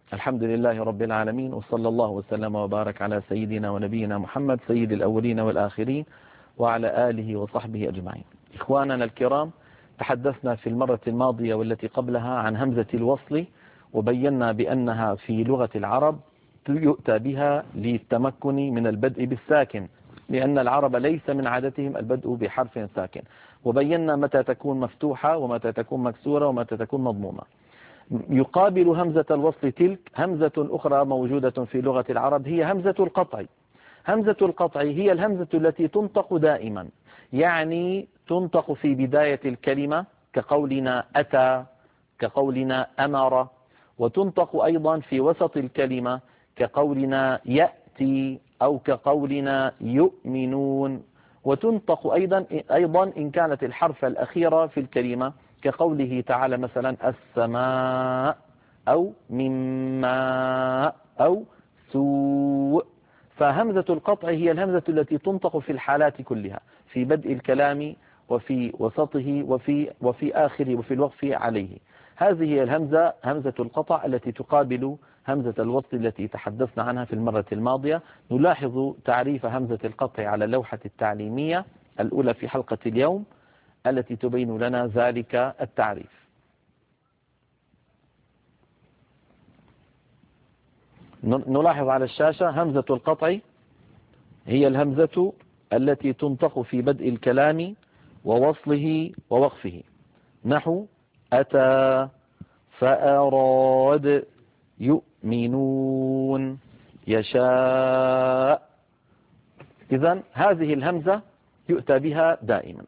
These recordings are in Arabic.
الحمد لله رب العالمين، وصلى الله وسلم وبارك على سيدنا ونبينا محمد سيد الأولين والآخرين وعلى آله وصحبه أجمعين. إخواننا الكرام، تحدثنا في المرة الماضية والتي قبلها عن همزة الوصل، وبينا بأنها في لغة العرب يؤتى بها للتمكن من البدء بالساكن، لأن العرب ليس من عادتهم البدء بحرف ساكن، وبينا متى تكون مفتوحة ومتى تكون مكسورة ومتى تكون مضمومة. يقابل همزة الوصل تلك همزة أخرى موجودة في لغة العرب، هي همزة القطع. همزة القطع هي الهمزة التي تنطق دائما، يعني تنطق في بداية الكلمة كقولنا أتى، كقولنا أمر، وتنطق أيضا في وسط الكلمة كقولنا يأتي أو كقولنا يؤمنون، وتنطق أيضا إن كانت الحرف الأخيرة في الكلمة كقوله تعالى مثلا السماء أو مما أو سوء. فهمزة القطع هي الهمزة التي تنطق في الحالات كلها، في بدء الكلام وفي وسطه وفي آخره وفي الوقف عليه. هذه هي الهمزة، همزة القطع، التي تقابل همزة الوصل التي تحدثنا عنها في المرة الماضية. نلاحظ تعريف همزة القطع على اللوحة التعليمية الأولى في حلقة اليوم التي تبين لنا ذلك التعريف. نلاحظ على الشاشة همزة القطع هي الهمزة التي تنطق في بدء الكلام ووصله ووقفه، نحو أتى، فأراد، يؤمنون، يشاء. إذن هذه الهمزة يؤتى بها دائما.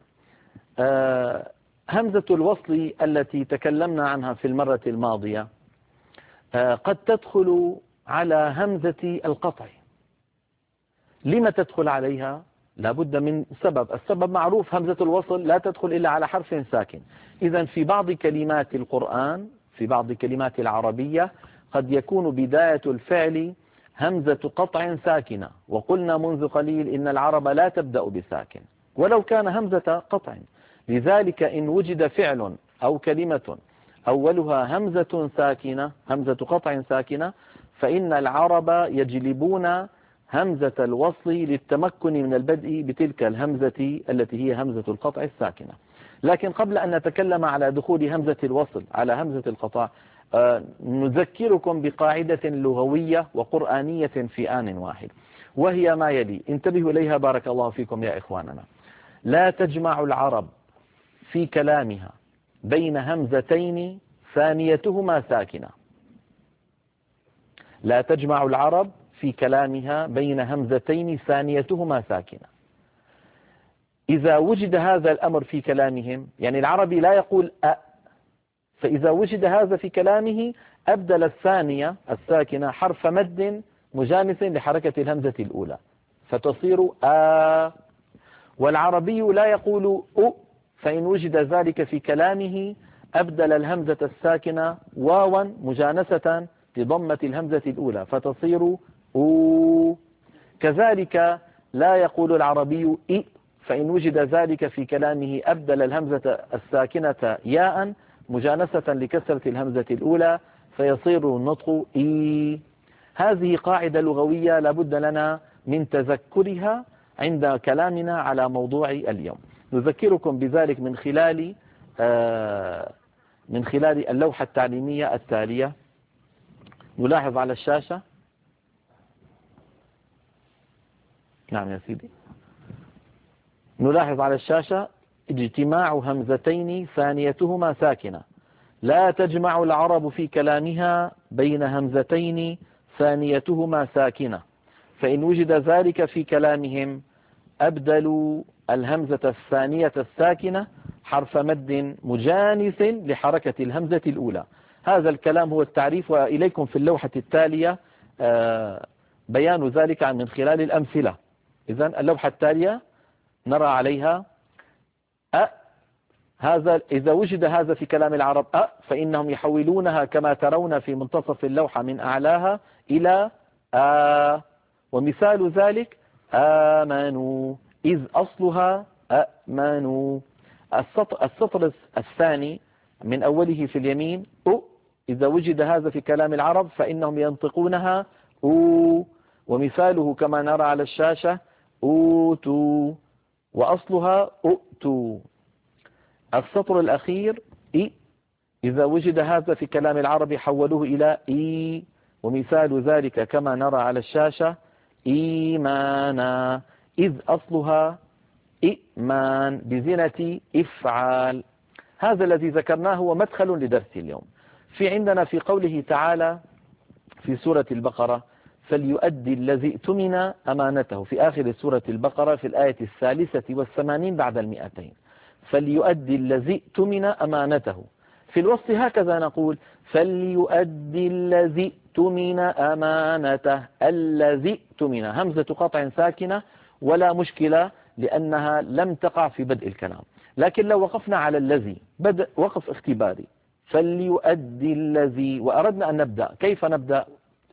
همزة الوصل التي تكلمنا عنها في المرة الماضية قد تدخل على همزة القطع. لما تدخل عليها؟ لابد من سبب. السبب معروف، همزة الوصل لا تدخل إلا على حرف ساكن. إذن في بعض كلمات القرآن، في بعض كلمات العربية، قد يكون بداية الفعل همزة قطع ساكنة، وقلنا منذ قليل إن العرب لا تبدأ بساكن ولو كان همزة قطع. لذلك إن وجد فعل أو كلمة أولها همزة ساكنة، همزة قطع ساكنة، فإن العرب يجلبون همزة الوصل للتمكن من البدء بتلك الهمزة التي هي همزة القطع الساكنة. لكن قبل أن نتكلم على دخول همزة الوصل على همزة القطع، نذكركم بقاعدة لغوية وقرآنية في آن واحد، وهي ما يلي. انتبهوا إليها بارك الله فيكم يا إخواننا. لا تجمع العرب في كلامها بين همزتين ثانيتهما ساكنة. لا تجمع العرب في كلامها بين همزتين ثانيتهما ساكنة. إذا وجد هذا الأمر في كلامهم، يعني العربي لا يقول أ، فإذا وجد هذا في كلامه أبدل الثانية الساكنة حرف مد مجانس لحركة الهمزة الأولى فتصير آ. والعربي لا يقول أ، فإن وجد ذلك في كلامه أبدل الهمزة الساكنة واوا مجانسة لضمة الهمزة الأولى فتصير أو. كذلك لا يقول العربي إ، فإن وجد ذلك في كلامه أبدل الهمزة الساكنة ياء مجانسة لكسرة الهمزة الأولى فيصير النطق إي. هذه قاعدة لغوية لابد لنا من تذكرها عند كلامنا على موضوع اليوم. نذكركم بذلك من خلال اللوحة التعليمية التالية. نلاحظ على الشاشة. نعم يا سيدي. نلاحظ على الشاشة اجتماع همزتين ثانيتهما ساكنة. لا تجمع العرب في كلامها بين همزتين ثانيتهما ساكنة، فإن وجد ذلك في كلامهم أبدلوا الهمزة الثانية الساكنة حرف مد مجانس لحركة الهمزة الأولى. هذا الكلام هو التعريف، وإليكم في اللوحة التالية بيان ذلك من خلال الأمثلة. إذن اللوحة التالية نرى عليها أ. هذا إذا وجد هذا في كلام العرب أ، فإنهم يحولونها كما ترون في منتصف اللوحة من أعلاها إلى آ. ومثال ذلك آمنوا، إذ أصلها أأمنوا. السطر الثاني من أوله في اليمين أ، إذا وجد هذا في كلام العرب فإنهم ينطقونها أو، ومثاله كما نرى على الشاشة أوتوا، وأصلها أؤتوا. السطر الأخير إي، إذا وجد هذا في كلام العرب حولوه إلى إي، ومثال ذلك كما نرى على الشاشة إيمانا، إذ أصلها إئمان بزنة إفعال. هذا الذي ذكرناه هو مدخل لدرس اليوم. في عندنا في قوله تعالى في سورة البقرة فليؤدي الذي ائتمن أمانته، في آخر سورة البقرة في الآية 83 بعد 200. فليؤدي الذي ائتمن أمانته. في الوصف هكذا نقول فليؤدي الذي ائتمن أمانته. الذي ائتمن همزة قطع ساكنة ولا مشكلة لأنها لم تقع في بدء الكلام، لكن لو وقفنا على الذي بدء وقف اختباري فليؤدي الذي وأردنا أن نبدأ، كيف نبدأ؟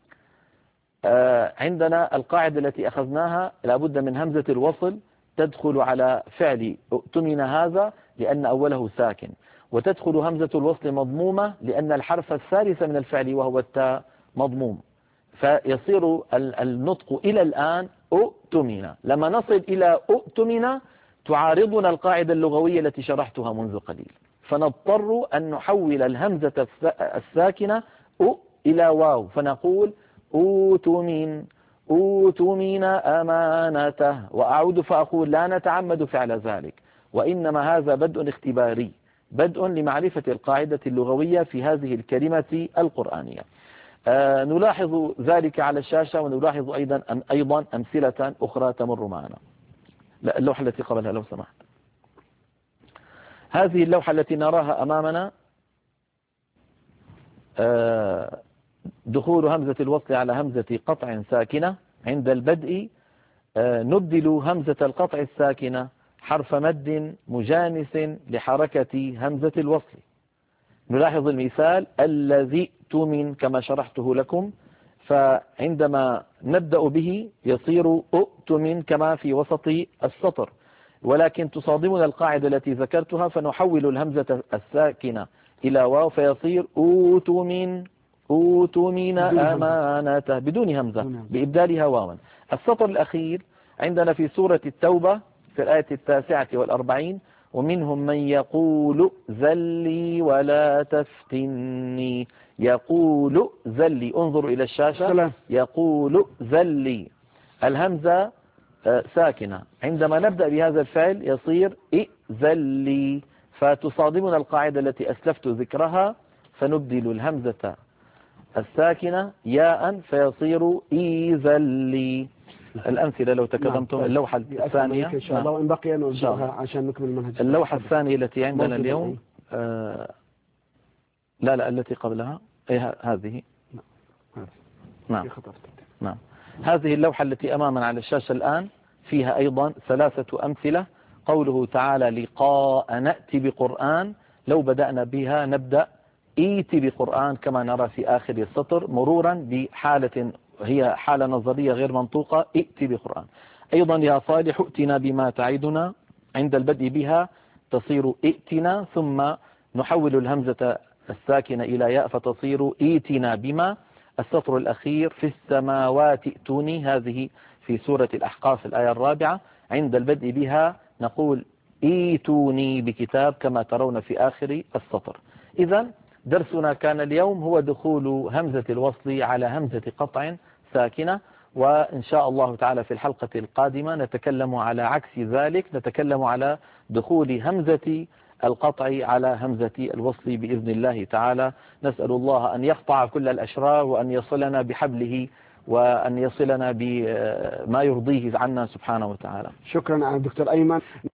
عندنا القاعدة التي أخذناها لابد من همزة الوصل تدخل على فعل اؤتمن هذا لأن أوله ساكن، وتدخل همزة الوصل مضمومة لأن الحرف الثالث من الفعل وهو التاء مضموم، فيصير النطق إلى الآن اؤتمن. لما نصل إلى اؤتمن تعارضنا القاعدة اللغوية التي شرحتها منذ قليل، فنضطر أن نحول الهمزة الساكنة إلى واو، فنقول أوتمن أمانته، وأعود فأقول لا نتعمد فعل ذلك، وإنما هذا بدء اختباري، بدء لمعرفة القاعدة اللغوية في هذه الكلمة القرآنية. نلاحظ ذلك على الشاشة، ونلاحظ أيضا أمثلة أخرى تمر معنا. لا، اللوحة التي قبلها لو سمحت. هذه اللوحة التي نراها أمامنا دخول همزة الوصل على همزة قطع ساكنة عند البدء، نبدل همزة القطع الساكنة حرف مد مجانس لحركة همزة الوصل. نلاحظ المثال الذي ائتمن كما شرحته لكم، فعندما نبدأ به يصير اؤتمن كما في وسط السطر، ولكن تصادمنا القاعدة التي ذكرتها فنحول الهمزة الساكنة إلى واو فيصير أوتمن أمانته بدون همزة بإبدالها واوا. السطر الأخير عندنا في سورة التوبة في الآية 49 ومنهم من يقول ذلي ولا تفتني. يقول ذلي، انظروا إلى الشاشة، يقول ذلي الهمزة ساكنة، عندما نبدأ بهذا الفعل يصير ذلي، فتصادمنا القاعدة التي أسلفت ذكرها فنبدل الهمزة الساكنة ياء فيصير إيذلي. الأمثلة لو تكرمتم. اللوحة الثانية إن شاء الله، وإن بقي نرجعها عشان نكمل المنهج. اللوحة الثانية التي عندنا اليوم لا التي قبلها هذه. نعم هذه اللوحة التي أمامنا على الشاشة الآن فيها أيضا 3 أمثلة. قوله تعالى لقاء نأتي بقرآن، لو بدأنا بها نبدأ ائتي بقرآن كما نرى في آخر السطر، مرورا بحالة هي حالة نظرية غير منطوقة، ائتي بقرآن. أيضا يا صالح ائتنا بما تعدنا، عند البدء بها تصير ائتنا، ثم نحول الهمزة الساكنة إلى ياء فتصير ائتنا بما. السطر الأخير في السماوات ائتوني، هذه في سورة الأحقاف الآية 4، عند البدء بها نقول ائتوني بكتاب كما ترون في آخر السطر. إذا درسنا كان اليوم هو دخول همزة الوصل على همزة قطع ساكنة، وإن شاء الله تعالى في الحلقة القادمة نتكلم على عكس ذلك، نتكلم على دخول همزة القطع على همزة الوصل بإذن الله تعالى. نسأل الله أن يقطع كل الأشرار وأن يصلنا بحبله وأن يصلنا بما يرضيه عنا سبحانه وتعالى. شكرا دكتور أيمن.